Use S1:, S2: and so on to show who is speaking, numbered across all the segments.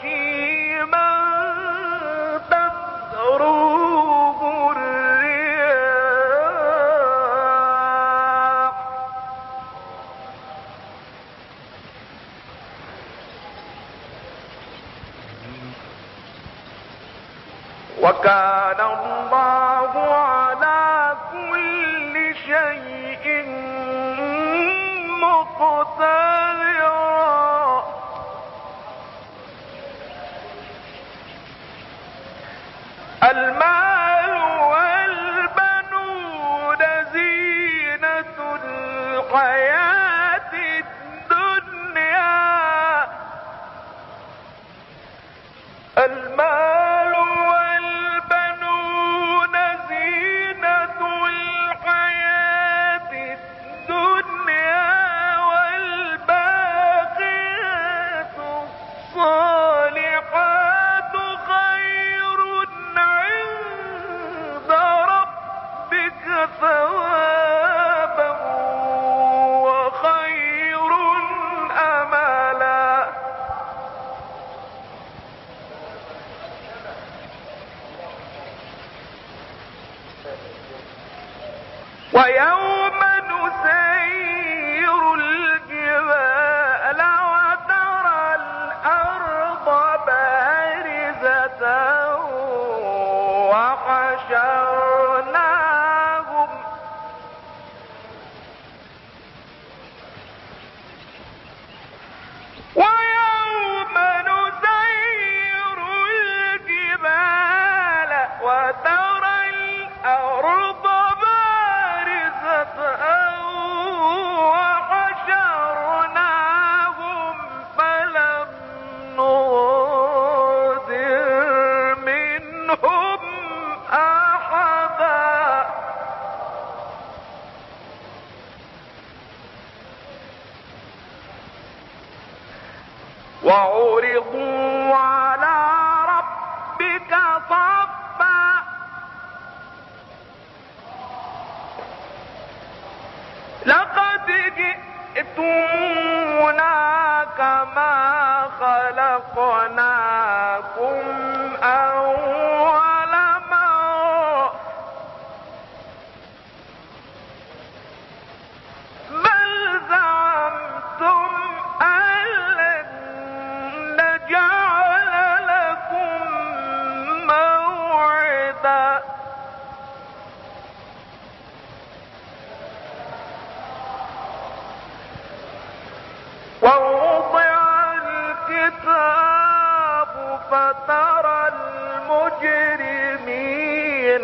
S1: هشيما تذروه الرياح وكان الله على كل شيء مقتدرا. المال والبنون زينة الحياة الدنيا. المال والبنون زينة الحياة الدنيا والباقيات الصالحات خير عند ربك ثوابا وخير أملا. ويوم نسير الجبال وترى الأرض بارزة وحشرناهم وترى الأرض بارزة وحشرناهم فلم نغادر منهم أحدا. وعرضوا على ربك صفا لقد جئتمونا كما خلقناكم أول مرة بل زعمتم أن لن نجعل لكم موعدا. ووضع الكتاب فترى المجرمين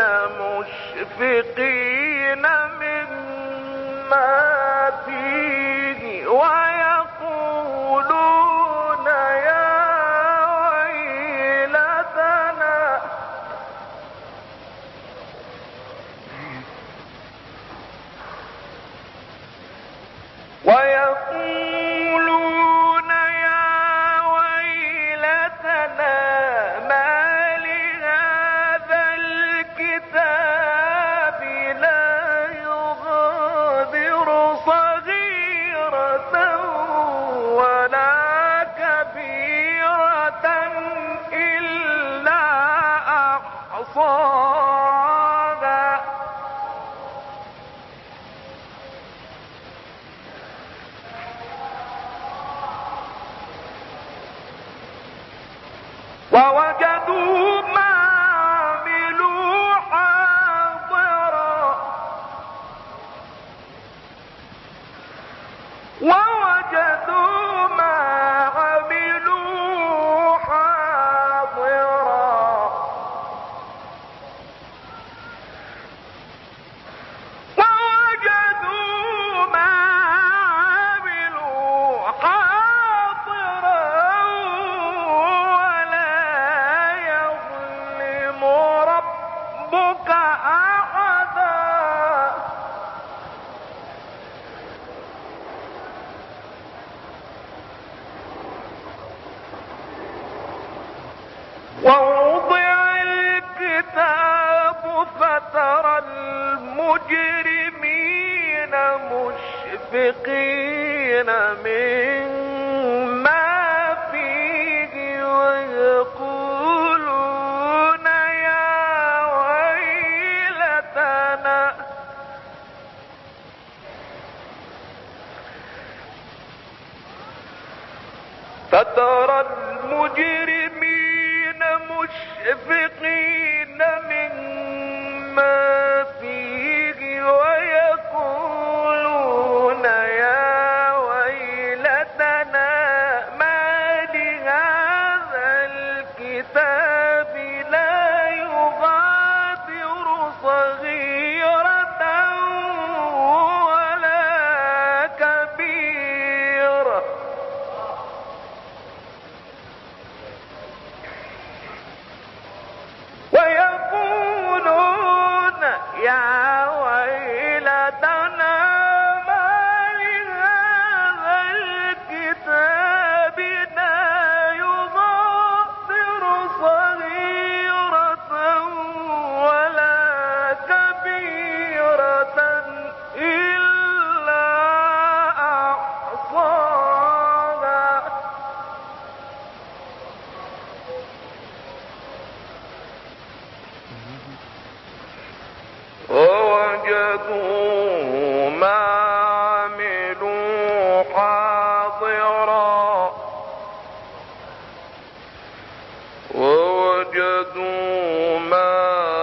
S1: مشفقين مما فيه ويقولون يا ويلتنا ما لهذا الكتاب لا يغادر صغيرة ولا كبيرة إلا أحصاها. ووجدوا ما عملوا حاضرا ووجدوا ما عملوا حاضرا ووجدوا ما عملوا حاضرا ربك أحدا. ووضع الكتاب فترى المجرمين مشفقين مما فيه ترى المجرمين مشفقين مما فيه ويقولون يا ويلتنا ما لهذا الكتاب لا يغادر صغيرة ولا كبيرة ويقولون يا ويلتنا ما لهذا الكتاب لا يغادر صغيرة ولا كبيرة إلا أحصاها ووجدوا ما عملوا حاضرا ووجدوا ما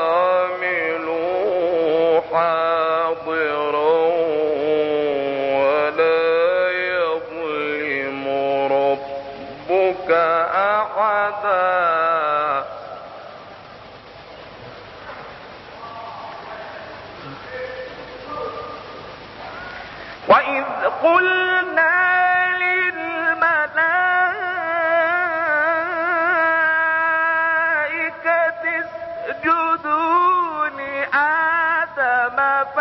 S1: عملوا حاضرا ولا يظلم ربك أحدا وإذ قلنا للملائكة اسجدوا لآدم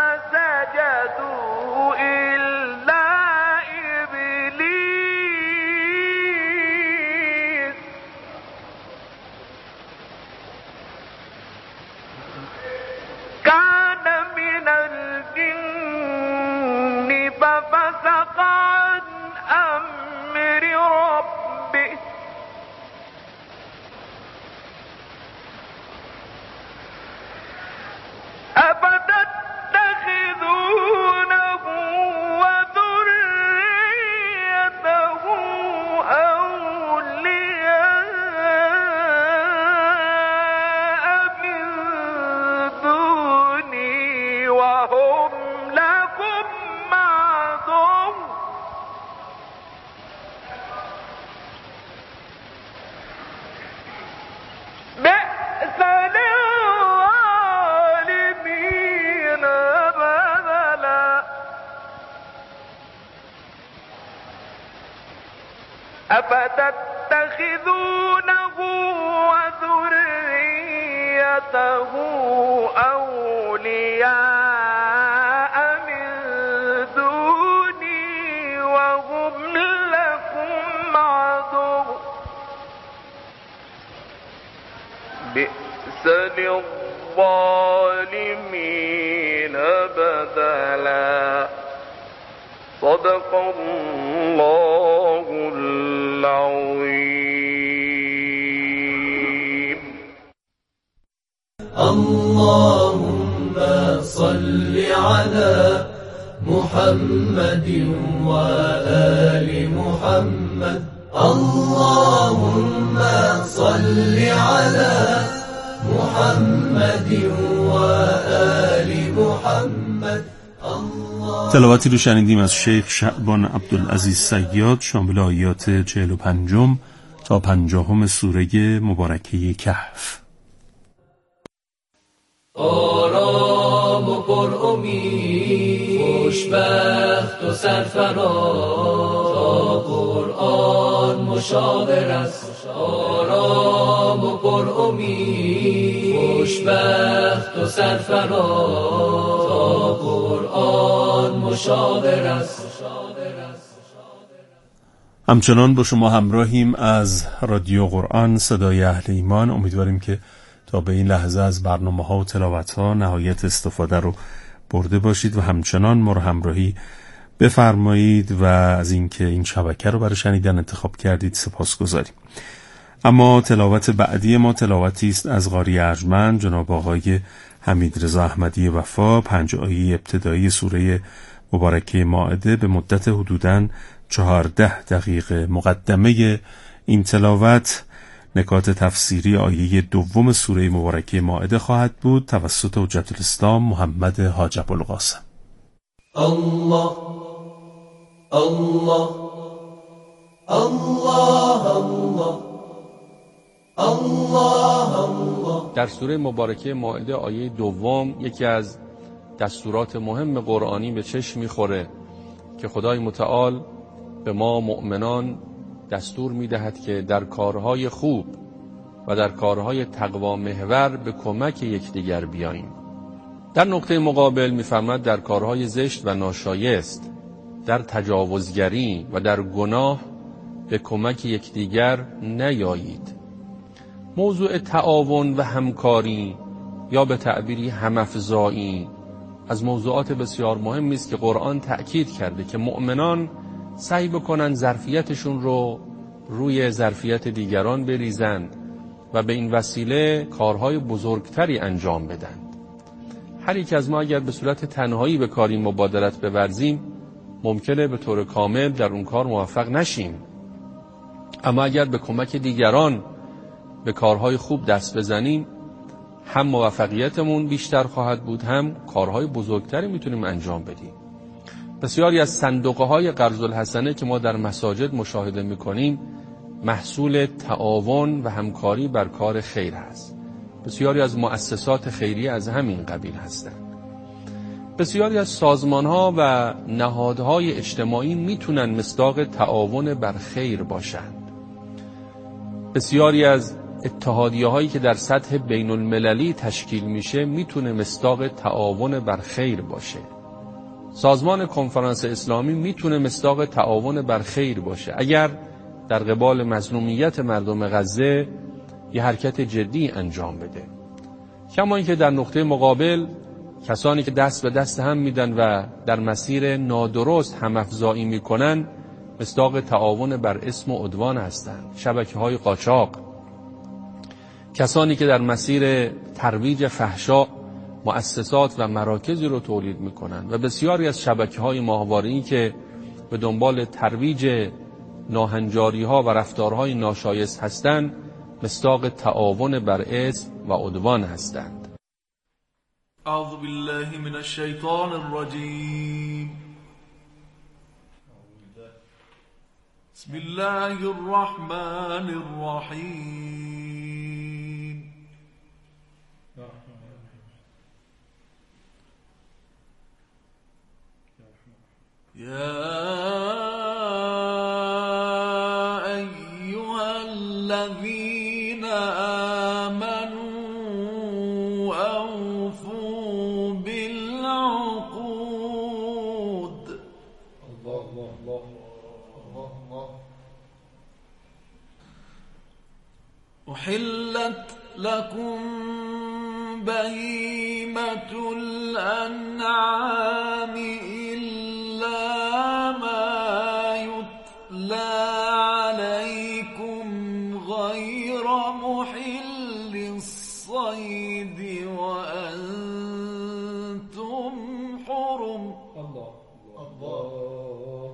S1: فسجدوا إلا إبليس كان من الجن ففسق عن أمر ربه أفتتخذونه وذريته أولياء من دوني وهم لكم عدو بئس للظالمين بدلا أفتتخذونه وذريته أولياء من دوني وهم لكم عدو بئس للظالمين بدلا صدق الله العظيم.
S2: اللهم صل على محمد وآل محمد. اللهم صل على محمد وآل محمد.
S3: تلاوتی رو شنیدیم از شیخ شعبان عبدالعزیز صیاد شامل آیات 45 تا 50 سوره مبارکه کهف.
S2: آرام و پر امید، خوشبخت و سرفراز، تا قرآن مشاور است. آرام و پر امید، خوشبخت و سرفراز، تا قرآن مشاور است.
S3: همچنان با شما همراهیم از رادیو قرآن صدای اهل ایمان. امیدواریم که تا به این لحظه از برنامه‌ها و تلاوت‌ها نهایت استفاده رو برده باشید و همچنان ما رو همراهی بفرمایید و از اینکه این شبکه رو برای شنیدن انتخاب کردید سپاسگزاریم. اما تلاوت بعدی ما تلاوتی است از قاری ارجمند جناب آقای حمیدرضا احمدی وفا، 5 آیه ابتدایی سوره مبارکه مائده به مدت حدوداً 14 دقیقه. مقدمه این تلاوت نکات تفسیری آیه 2 سوره مبارکه مائده خواهد بود توسط حجت الاسلام محمد حاج ابوالقاسم.
S2: الله الله الله الله الله.
S4: در سوره مبارکه مائده آیه 2 یکی از دستورات مهم قرآنی به چشم میخوره که خدای متعال به ما مؤمنان دستور میدهد که در کارهای خوب و در کارهای تقوا محور به کمک یکدیگر بیاییم. در نقطه مقابل میفرماید در کارهای زشت و ناشایست، در تجاوزگری و در گناه به کمک یکدیگر نیایید. موضوع تعاون و همکاری یا به تعبیری همافزایی از موضوعات بسیار مهمی است که قرآن تأکید کرده که مؤمنان سعی بکنن ظرفیتشون رو روی ظرفیت دیگران بریزند و به این وسیله کارهای بزرگتری انجام بدن. هر یک از ما اگر به صورت تنهایی به کاری مبادرت بورزیم ممکنه به طور کامل در اون کار موفق نشیم، اما اگر به کمک دیگران به کارهای خوب دست بزنیم هم موفقیتمون بیشتر خواهد بود، هم کارهای بزرگتری میتونیم انجام بدیم. بسیاری از صندوقهای قرض الحسنه که ما در مساجد مشاهده میکنیم محصول تعاون و همکاری بر کار خیر هست. بسیاری از مؤسسات خیریه از همین قبیل هستند. بسیاری از سازمانها و نهادهای اجتماعی میتونن مصداق تعاون بر خیر باشند. بسیاری از اتحادیه هایی که در سطح بین المللی تشکیل میشه میتونه مصداق تعاون بر خیر باشه. سازمان کنفرانس اسلامی میتونه مصداق تعاون بر خیر باشه اگر در قبال مظلومیت مردم غزه یه حرکت جدی انجام بده. کما اینکه در نقطه مقابل کسانی که دست به دست هم میدن و در مسیر نادرست همافزایی میکنن مصداق تعاون بر اسم و عدوان هستند. شبکه‌های قاچاق، کسانی که در مسیر ترویج فحشا مؤسسات و مراکزی رو تولید میکنن و بسیاری از شبکه‌های ماهواره‌ای که به دنبال ترویج ناهنجاری‌ها و رفتارهای ناشایست هستند مصداق تعاون بر اسم و عدوان هستند.
S5: اعوذ بالله من الشیطان الرجیم. بسم الله الرحمن الرحیم. یا ایها الذین آمنوا اوفوا بالعقود. احلت لكم بهیمة الانعام إلا ما يتلى عليكم غير محل الصيد وأنتم حرم. الله الله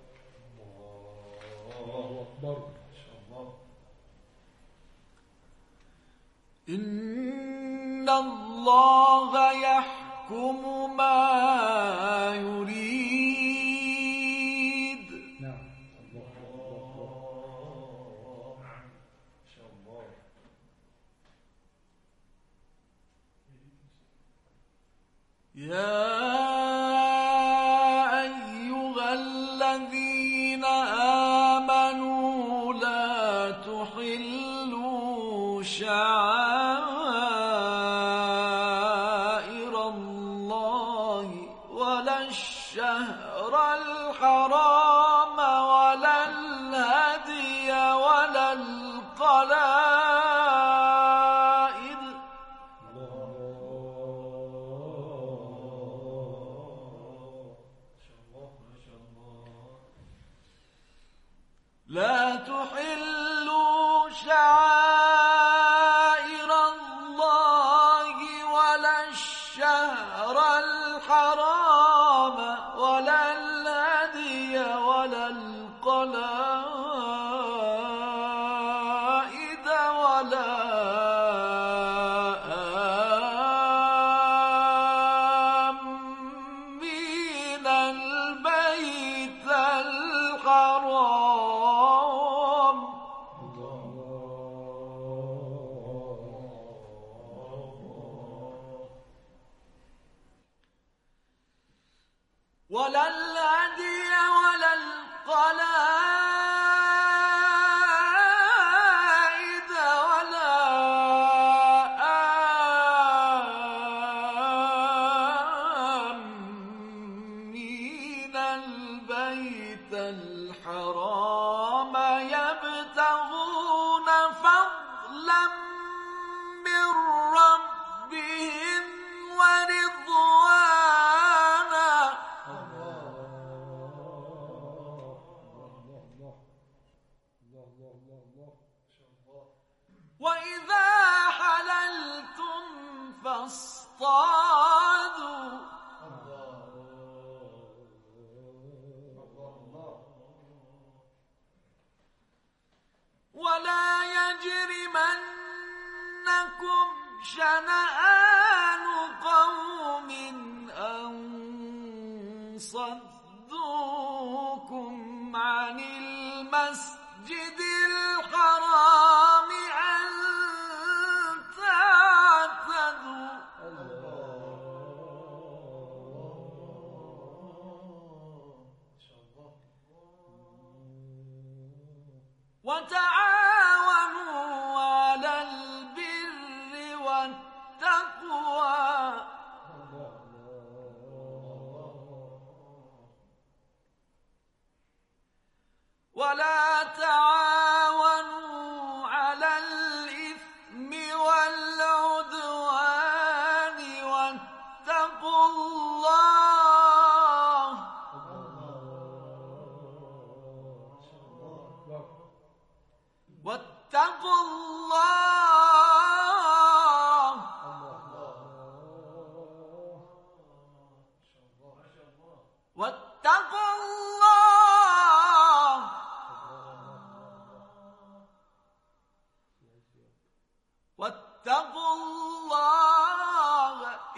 S5: أكبر. إن الله يحكم ما يريد. يا أيها الذين آمنوا لا تحلوا شعائر الله ولا الشهر الحرام ولا الهدي ولا القلائد. لا تحلوا شعائر الله ولا الشهر الحرام ولا الهدي ولا القلائد ولا الهدي ولا القلائد ولا آمين البيت الحرام يبتغون فضلا من ربهم ورضوانا وإذا حللتم فاصطادوا ولا يجرمنكم شنآن قوم أن صدوكم عن المسجد الحرام أن تعتدوا وتعاونوا على البر والتقوى ولا تعاونوا على الإثم والعدوان واتقوا الله واتقوا الله واتقوا الله واتقوا الله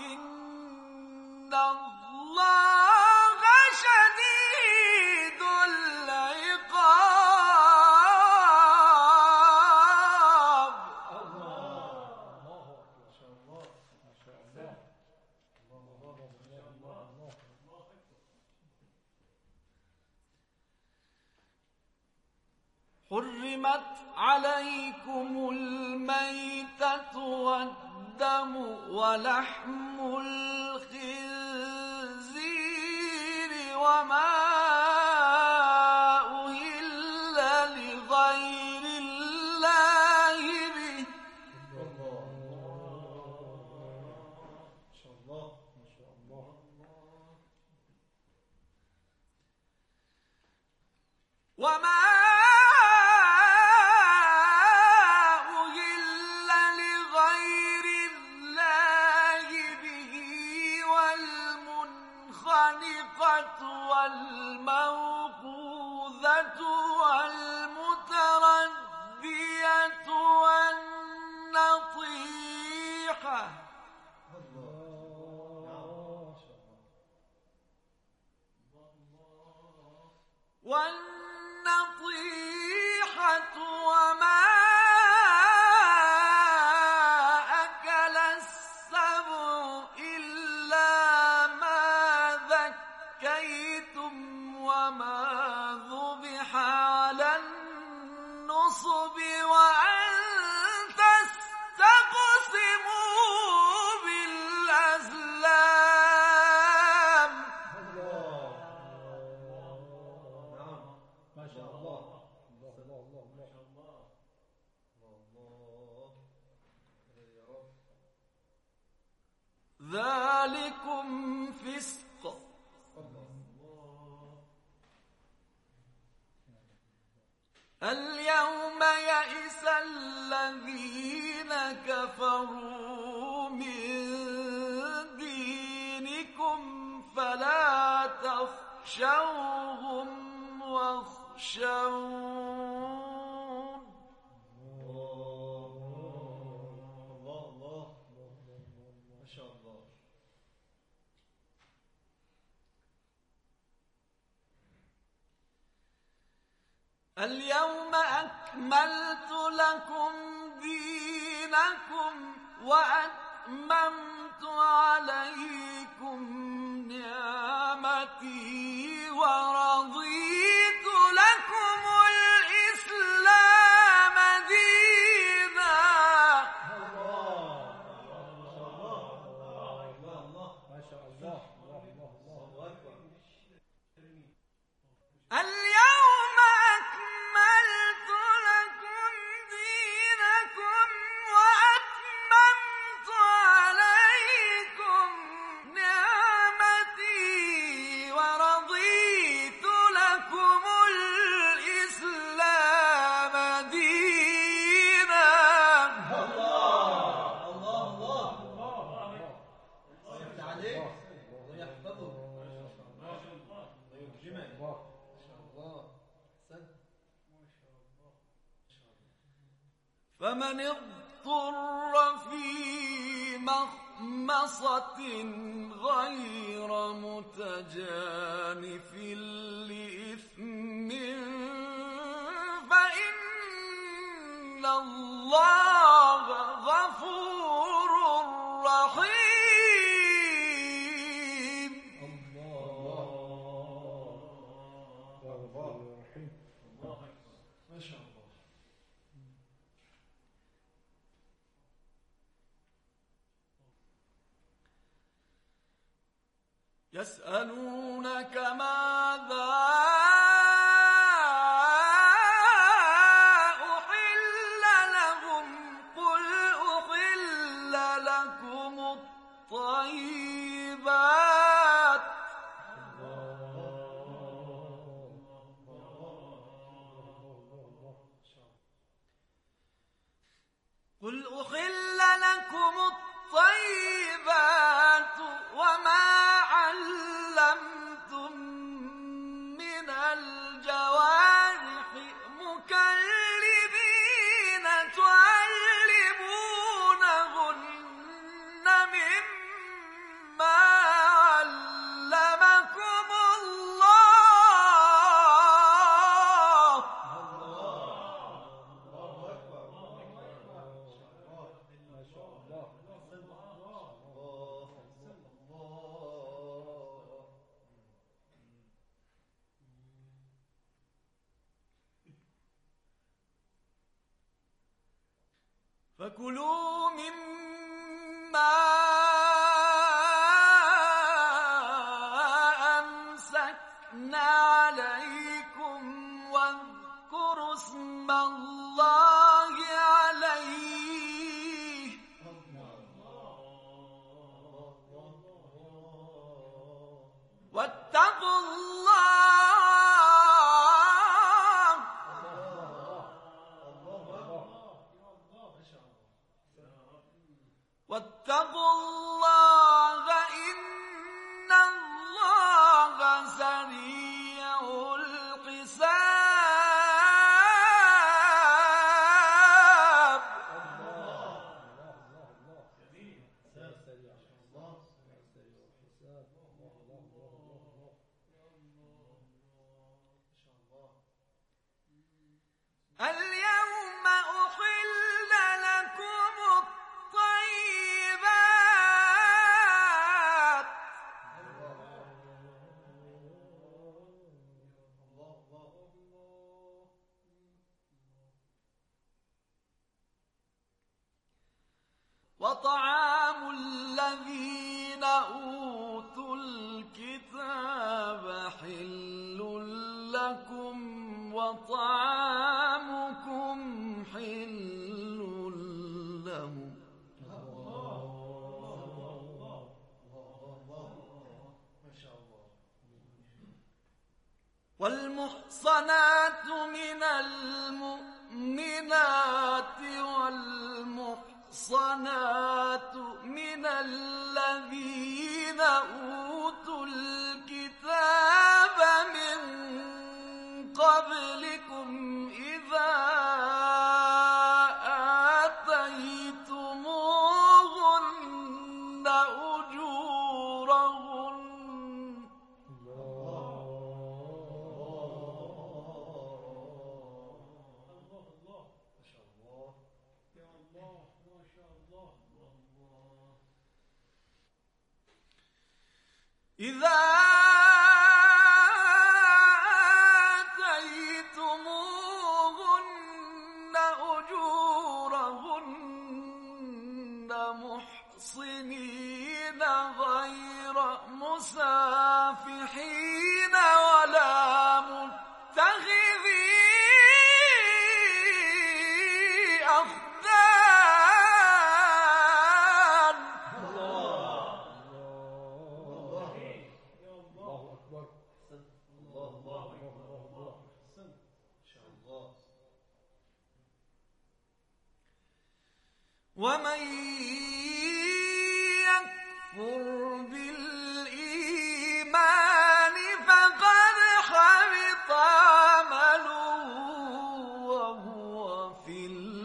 S5: إن الله شديد العقاب حرمت عليكم الميتة والدم ولحم الخنزير وما أهل لغير الله به وما والموقوذة والمتردية والنطيحة وما أكل السبع إلا ما ذكيتم وما ذبح على النصب وأن تستقسموا بالأزلام
S2: ما شاء الله
S5: ذلكم فسق اليوم يئس الذين كفروا من دينكم فلا تخشوهم واخشون
S2: ما شاء الله
S5: اليوم أكملت لكم دينكم وأتممت عليكم نعمتي ورضيت لكم الإسلام دينا. اليوم أكملت لكم دينكم وأتممت عليكم نعمتي ورضيت لكم الإسلام دينا. فمن اضطر في مخمصة غير متجانف لإثم فإن الله غفور رحيم.
S2: ما شاء الله.
S5: يسألونك ماذا أحل لهم قل أحل لكم الطيبات وما علمتم من الجوارح مكلبين تعلمونهن مما علمكم الله. فكلوا مما أمسكنا عليكم واذكروا اسم الله عليه واتقوا الله إن الله سريع الحساب. اليوم أحل لكم الطيبات وطعام الذين أوتوا الكتاب حل لكم وطعامكم حل لهم. والمحصنات من المؤمنات والمحصنات من الذين أوتوا الكتاب من قبلكم إذا آتيتموهن أجورهن إذا آتيتموهن أجورهن محصنين غير مسافحين ولا متخذي أخدان. ومن يكفر بالإيمان فقد حبط عمله وهو في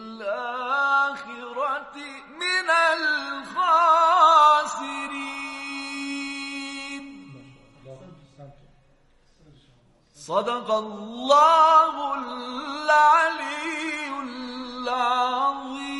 S5: الآخرة من الخاسرين. صدق الله العلي العظيم.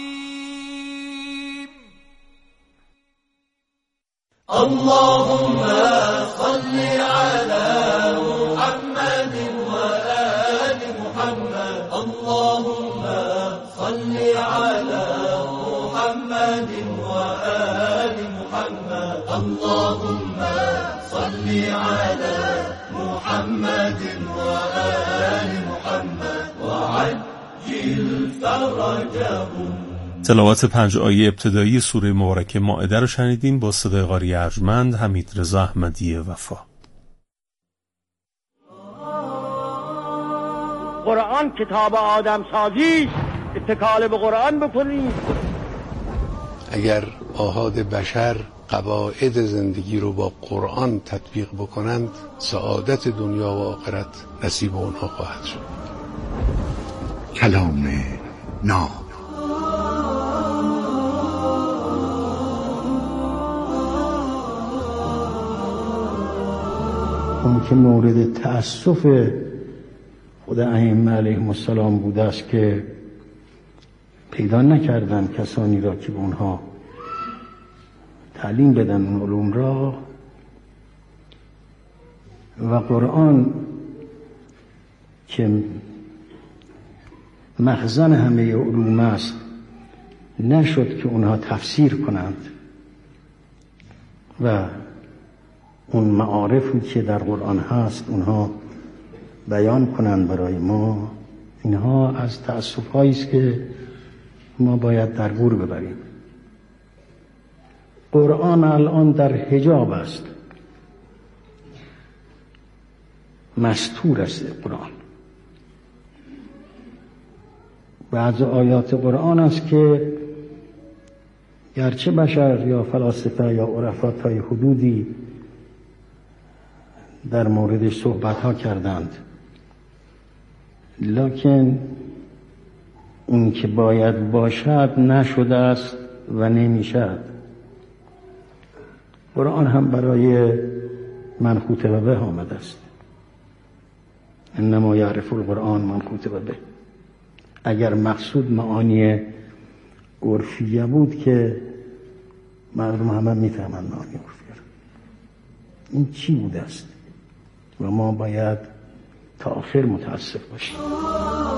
S2: اللهم صل على محمد وآل محمد. اللهم صل على محمد وآل محمد. اللهم صل على محمد وآل محمد وعجل فرجهم.
S3: تلاوت 5 آیه ابتدایی سوره مبارکه مائده رو شنیدیم با صدای قاری ارجمند حمیدرضا احمدی وفا.
S6: قرآن کتاب آدم سازی، اتکال به قرآن بکنید.
S7: اگر آحاد بشر قواعد زندگی رو با قرآن تطبیق بکنند، سعادت دنیا و آخرت نصیب اونها خواهد شد.
S8: کلام ناب.
S6: اون که مورد تأسف خود ائمه علیهم السلام بوده است که پیدا نکردن کسانی را که به اونها تعلیم بدن اون علوم را، و قرآن که مخزن همه علوم است نشد که اونها تفسیر کنند و اون معارفی که در قرآن هست اونها بیان کنند برای ما. اینها از تأسف‌هایی است که ما باید در گور ببریم. قرآن الان در حجاب است، مستور است قرآن. بعض آیات قرآن است که گرچه بشر یا فلاسفه یا عرفا تا حدودی در موردش صحبت ها کردند، لکن اون که باید باشد نشده است و نمیشد. قرآن هم برای من خوطبه به آمده است. انما یعرف القرآن من خوطبه به. اگر مقصود معانی عرفیه بود که مردم همه میفهمند معانی عرفیه. این چی بوده است و ما باید تا آخر متاسف باشیم.